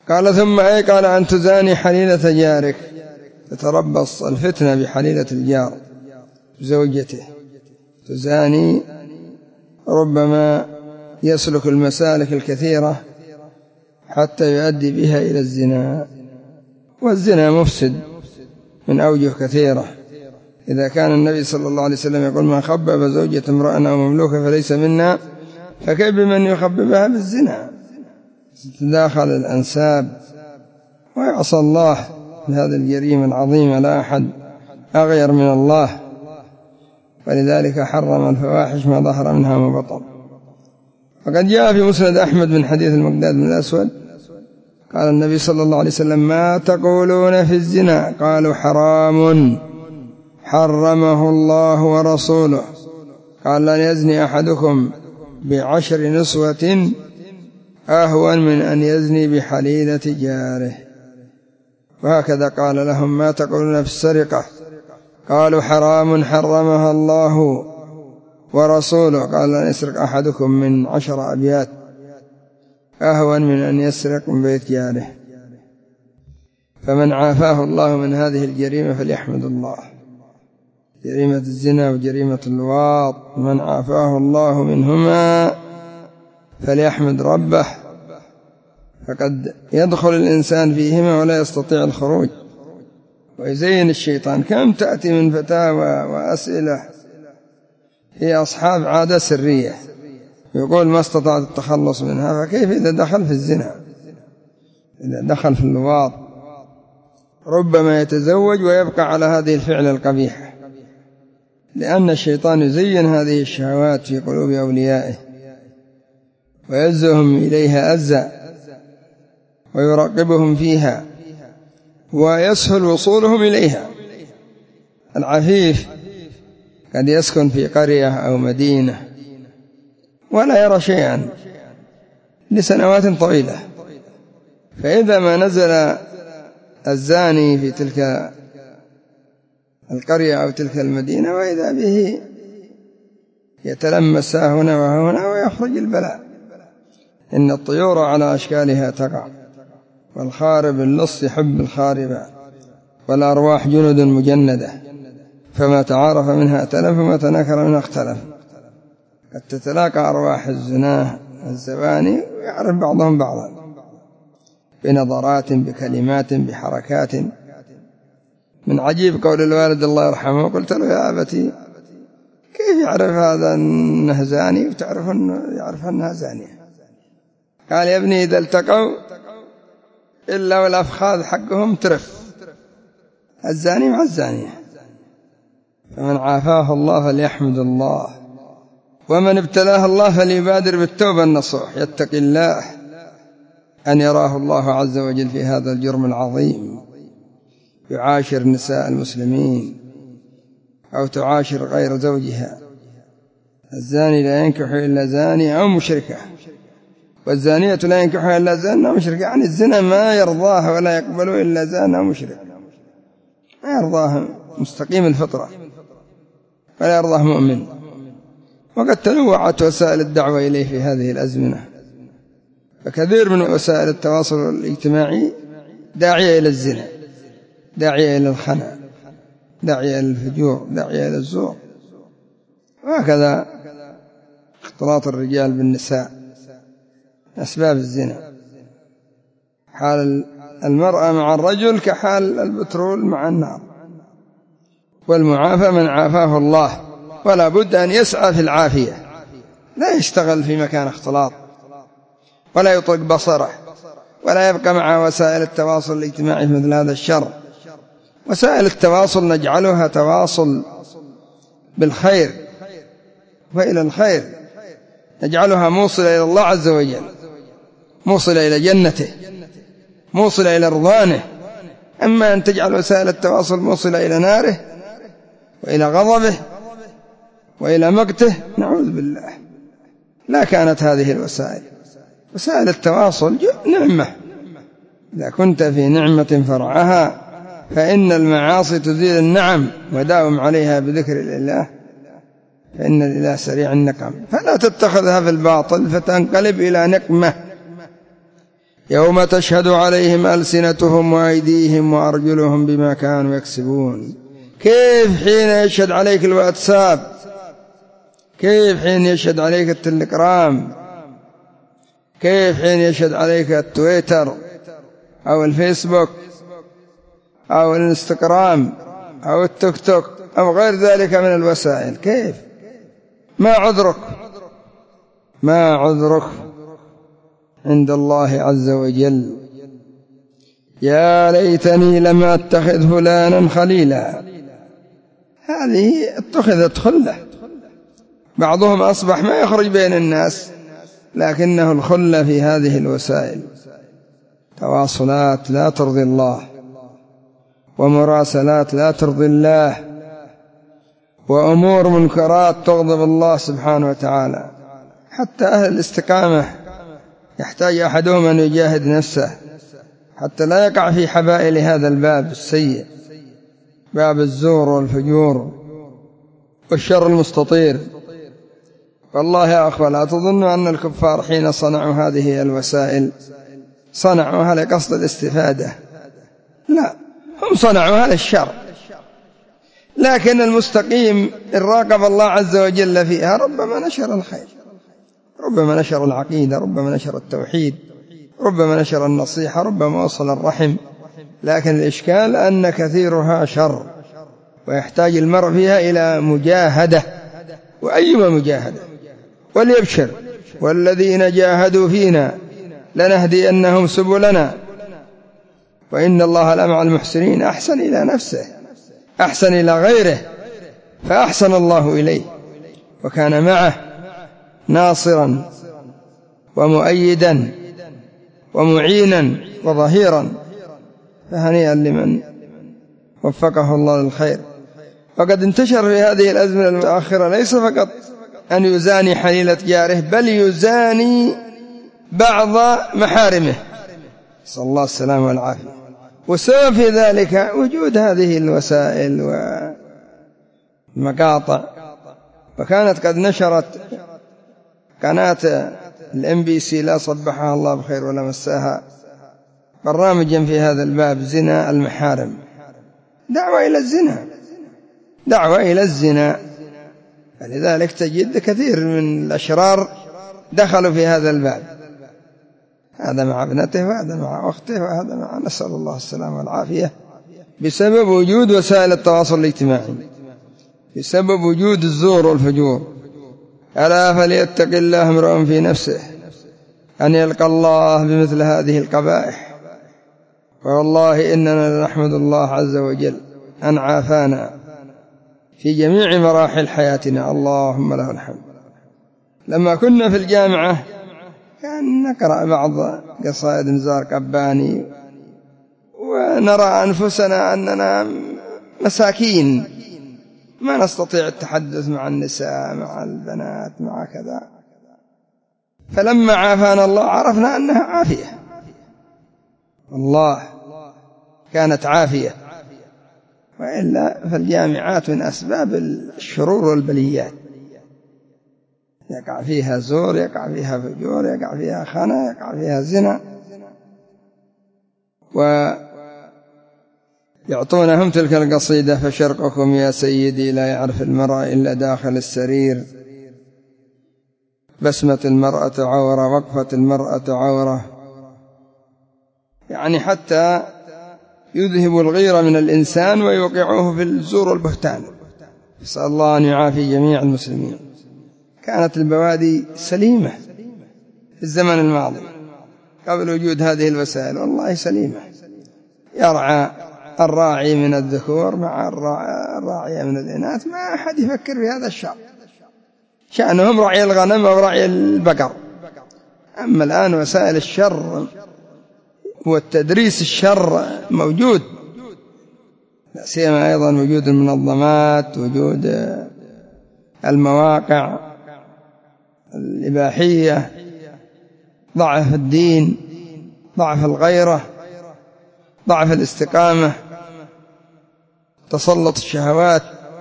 قال ثم أي؟ قال أن تزاني حليلة جارك، تتربص الفتنة بحليلة الجار زوجته، تزاني ربما يسلك المسالك الكثيرة حتى يؤدي بها إلى الزنا، والزنا مفسد من أوجه كثيرة. إذا كان النبي صلى الله عليه وسلم يقول من خبب زوجة امرأ أو مملوكة فليس منا، فكيف بمن يخببها بالزنا؟ تتداخل الأنساب ويعصى الله بهذه الجريمة العظيمة، لا أحد أغير من الله، ولذلك حرم الفواحش ما ظهر منها وما بطن. وقد جاء في مسند أحمد من حديث المقداد بن الأسود قال النبي صلى الله عليه وسلم ما تقولون في الزنا؟ قالوا حرام حرمه الله ورسوله. قال لن يزني أحدكم ب10 نسوة أهون من أن يزني بحليلة جاره. وهكذا قال لهم ما تقولون في السرقة؟ قالوا حرام حرمها الله ورسوله. قال لن يسرق أحدكم من 10 أبيات أهون من أن يسرق من بيت جاره. فمن عافاه الله من هذه الجريمة فليحمد الله، جريمة الزنا وجريمة اللواط، من عافاه الله منهما فليحمد ربه، فقد يدخل الإنسان فيهما ولا يستطيع الخروج. ويزين الشيطان، كم تأتي من فتاوى وأسئلة هي أصحاب عادة سرية، يقول ما استطعت التخلص منها، فكيف إذا دخل في الزنا، إذا دخل في اللواط؟ ربما يتزوج ويبقى على هذه الفعل القبيحة، لأن الشيطان يزين هذه الشهوات في قلوب أوليائه ويزهم إليها أزا ويراقبهم فيها ويسهل وصولهم إليها. العفيف قد يسكن في قرية أو مدينة ولا يرى شيئا لسنوات طويلة، فإذا ما نزل الزاني في تلك القرية أو تلك المدينة وإذا به يتلمس هنا وهنا ويخرج البلاء. إن الطيور على أشكالها تقع، والخارب اللص يحب الخارب، والأرواح جند مجندة، فما تعارف منها ائتلف وما تناكر منها اختلف. قد تتلاقى أرواح الزناه الزواني ويعرف بعضهم بعضا بنظرات بكلمات بحركات. من عجيب قول الوالد الله يرحمه، قلت له يا أبتي كيف يعرف هذا أنه زاني وتعرف أنه يعرف أنها زانية؟ قال يا ابني إذا التقوا إلا والأفخاذ حقهم ترف، الزاني مع الزانية. فمن عافاه الله فليحمد الله، ومن ابتلاه الله فليبادر بالتوبة النصوح، يتقي الله أن يراه الله عز وجل في هذا الجرم العظيم، يعاشر نساء المسلمين أو تعاشر غير زوجها. الزاني لا ينكح إلا زاني أو مشركة، والزانية لا ينكحها إلا زان أو مشركة. يعني الزنا ما يرضاه ولا يقبله إلا زان أو مشرك، ما يرضاه مستقيم الفطرة ولا يرضاه مؤمن. وقد تنوعت وسائل الدعوة إليه في هذه الأزمنة، فكثير من وسائل التواصل الاجتماعي داعية إلى الزنا، داعية إلى الخنا، داعية إلى الفجور، داعية إلى الزور. وهكذا اختلاط الرجال بالنساء أسباب الزنا. حال المرأة مع الرجل كحال البترول مع النار، والمعافى من عافاه الله، ولا بد أن يسعى في العافية، لا يشتغل في مكان اختلاط ولا يطلق بصره ولا يبقى مع وسائل التواصل الاجتماعي مثل هذا الشر. وسائل التواصل نجعلها تواصل بالخير وإلى الخير، نجعلها موصلة إلى الله عز وجل، موصلة إلى جنته، موصلة إلى رضوانه. أما أن تجعل وسائل التواصل موصلة إلى ناره وإلى غضبه وإلى مقته، نعوذ بالله. لا كانت هذه الوسائل، وسائل التواصل نعمة، إذا كنت في نعمة فرعها فإن المعاصي تزيل النعم، وداوم عليها بذكر الله فإن الإله سريع النقم. فلا تتخذها في الباطل فتنقلب إلى نقمة، يوم تشهد عليهم ألسنتهم وأيديهم وأرجلهم بما كانوا يكسبون. كيف حين يشهد عليك الواتساب، كيف حين يشهد عليك التليجرام، كيف حين يشهد عليك التويتر أو الفيسبوك أو الانستغرام أو التيك توك أو غير ذلك من الوسائل. كيف؟ ما عذرك؟ ما عذرك عند الله عز وجل؟ يا ليتني لم أتخذ فلانا خليلا. هذه اتخذت خلة، بعضهم أصبح ما يخرج بين الناس لكنه الخلة في هذه الوسائل. تواصلات لا ترضي الله، ومراسلات لا ترضي الله، وأمور منكرات تغضب الله سبحانه وتعالى. حتى أهل الاستقامة يحتاج أحدهم أن يجاهد نفسه حتى لا يقع في حبائل هذا الباب السيء، باب الزور والفجور والشر المستطير. والله يا أخوة لا تظنوا أن الكفار حين صنعوا هذه الوسائل صنعوها لقصد الاستفادة، لا، هم صنعوها للشر، لكن المستقيم إن راقب الله عز وجل فيها ربما نشر الخير، ربما نشر العقيدة، ربما نشر التوحيد، ربما نشر النصيحة، ربما وصل الرحم. لكن الإشكال أن كثيرها شر، ويحتاج المرء فيها إلى مجاهدة، وأيما مجاهدة. وليبشر والذين جاهدوا فينا لنهدينهم سبلنا وإن الله لمع المحسنين. أحسن إلى نفسه، أحسن إلى غيره، فأحسن الله إليه وكان معه ناصرا ومؤيدا ومعينا وظهيرا. فهنيئا لمن وفقه الله للخير. وقد انتشر في هذه الأزمنة المتأخرة ليس فقط أن يزاني حليلة جاره، بل يزاني بعض محارمه، صلى الله السلامة والعافية. وسبب في ذلك وجود هذه الوسائل والمقاطع. وكانت قد نشرت قناة الMBC لا صبحها الله بخير ولا مساها برنامجا في هذا الباب، زنا المحارم، دعوة إلى الزنا، دعوة إلى الزنا. فلذلك تجد كثير من الأشرار دخلوا في هذا الباب، هذا مع ابنته وهذا مع أخته وهذا مع، نسأل الله السلامة والعافية، بسبب وجود وسائل التواصل الاجتماعي، بسبب وجود الزور والفجور. ألا فليتق الله امرؤ في نفسه أن يلقى الله بمثل هذه القبائح. والله إننا نحمد الله عز وجل أن عافانا في جميع مراحل حياتنا، اللهم له الحمد. لما كنا في الجامعة كان نقرأ بعض قصائد نزار قباني ونرى أنفسنا أننا مساكين ما نستطيع التحدث مع النساء، مع البنات، مع كذا. فلما عافانا الله عرفنا أنها عافية، الله كانت عافية. وإلا فالجامعات من أسباب الشرور والبليات، يقع فيها زور، يقع فيها فجور، يقع فيها خنا، يقع فيها زنا. ويعطونهم تلك القصيدة: فشرقكم يا سيدي لا يعرف المرأة إلا داخل السرير، بسمة المرأة عورة، وقفة المرأة عورة. يعني حتى يذهب الغيرة من الإنسان ويوقعوه في الزور والبهتان. نسأل الله أن يعافي جميع المسلمين. كانت البوادي سليمة في الزمن الماضي قبل وجود هذه الوسائل، والله سليمة. يرعى الراعي من الذكور مع الراعية من الإناث، ما أحد يفكر في هذا الشر، شأنهم رعي الغنم أو رعي البقر. أما الآن وسائل الشر والتدريس الشر موجود، لا سيما أيضا وجود المنظمات، وجود المواقع الإباحية، ضعف الدين، ضعف الغيرة، ضعف الاستقامة، تسلط الشهوات،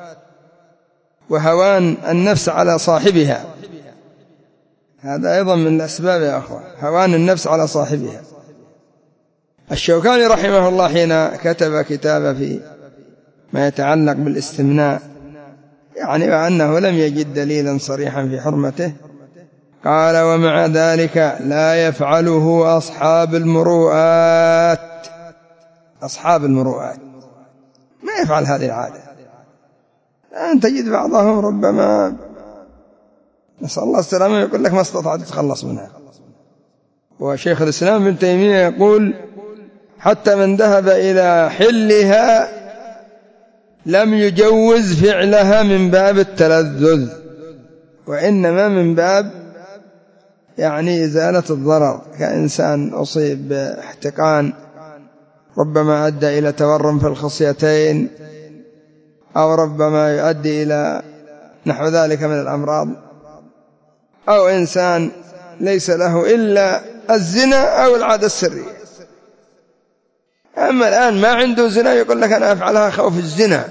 وهوان النفس على صاحبها. هذا أيضا من الأسباب يا أخوة، هوان النفس على صاحبها. الشوكاني رحمه الله حين كتب كتابه في ما يتعلق بالاستمناء، يعني وأنه لم يجد دليلا صريحا في حرمته، قال: ومع ذلك لا يفعله أصحاب المروءات. أصحاب المروءات ما يفعل هذه العادة. أن تجد بعضهم ربما نسأل الله السلامة يقول لك ما استطعت تتخلص منها. وشيخ الإسلام ابن تيمية يقول: حتى من ذهب إلى حلها لم يجوز فعلها من باب التلذذ، وإنما من باب يعني إزالة الضرر، كإنسان أصيب باحتقان ربما أدى إلى تورم في الخصيتين، أو ربما يؤدي إلى نحو ذلك من الأمراض، أو إنسان ليس له إلا الزنا أو العادة السرية. أما الآن ما عنده زنا يقول لك أنا أفعلها خوف الزنا،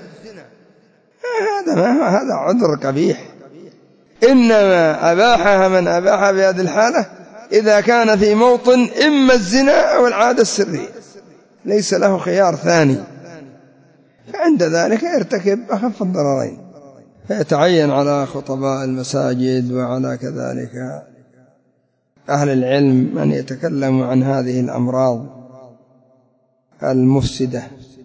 هذا عذر قبيح. إنما أباحها من أباحها بهذه الحالة إذا كان في موطن إما الزنا أو العادة السرية، ليس له خيار ثاني، فعند ذلك يرتكب أخف الضررين. فيتعين على خطباء المساجد وعلى كذلك أهل العلم أن يتكلموا عن هذه الأمراض المفسدة،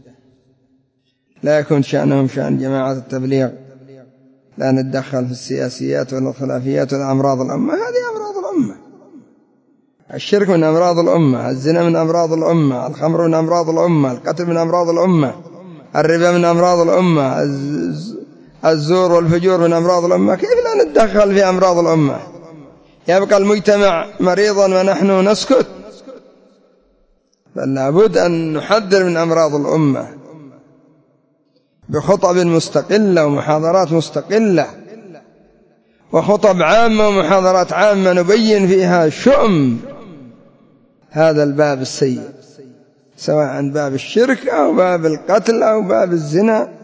لا يكون شأنهم شأن جماعة التبليغ، لا نتدخل في السياسيات ولا الخلافيات ولا أمراض الأمة. هذه أمراض الأمة. الشرك من أمراض الأمة، الزنا من أمراض الأمة، الخمر من أمراض الأمة، القتل من أمراض الأمة، الربا من أمراض الأمة، الزور والفجور من أمراض الأمة. كيف لا نتدخل في أمراض الأمة؟ يبقى المجتمع مريضا ونحن نسكت؟ بل لابد أن نحذر من أمراض الأمة بخطب مستقلة ومحاضرات مستقلة وخطب عامة ومحاضرات عامة نبين فيها شؤم هذا الباب السيء، سواء باب الشرك أو باب القتل أو باب الزنا